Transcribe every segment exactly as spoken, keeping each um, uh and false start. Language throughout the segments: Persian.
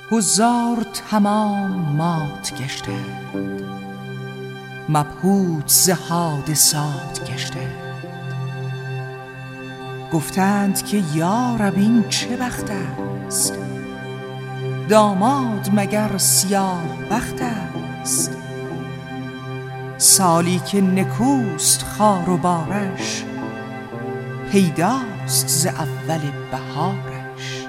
حضار تمام مات گشتند، مبهوت ز حادثات گشتند. گفتند که یا رب این چه بخت است، داماد مگر سیاه بخت است. سالی که نکوست خار و بارش، پیداست ز اول بهارش.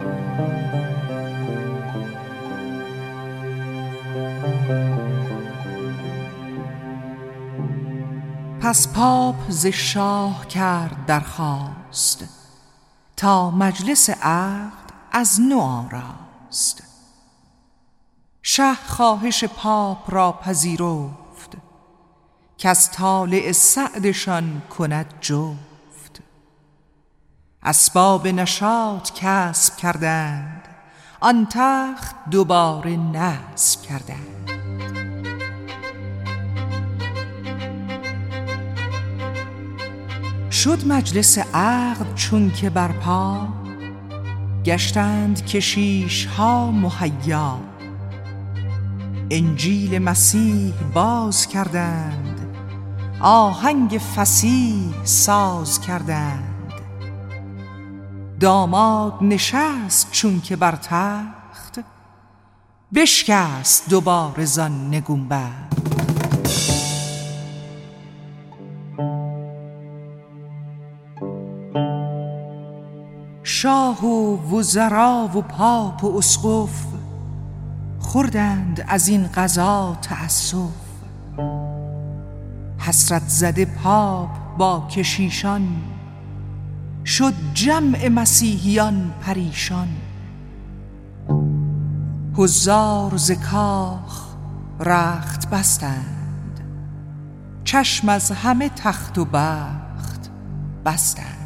پس پاپ ز شاه کرد درخواست، تا مجلس عقد از نو آراست. شه خواهش پاپ را پذیرفت، که از طالع سعدشان کند جفت. اسباب نشاط کسب کردند، آن تخت دوباره نصب کردند. شد مجلس عقد چون که برپا، گشتند کشیش ها مهیا. انجیل مسیح باز کردند، آهنگ فصیح ساز کردند. داماد نشست چون که بر تخت، بشکست دوباره زان نگونبخت. شاه و وزرا و پاپ و اسقف، خوردند از این قضا تأسف. حسرت زده پاپ با کشیشان، شد جمع مسیحیان پریشان. حضار ز کاخ رخت بستند، چشم از همه تخت و بخت بستند.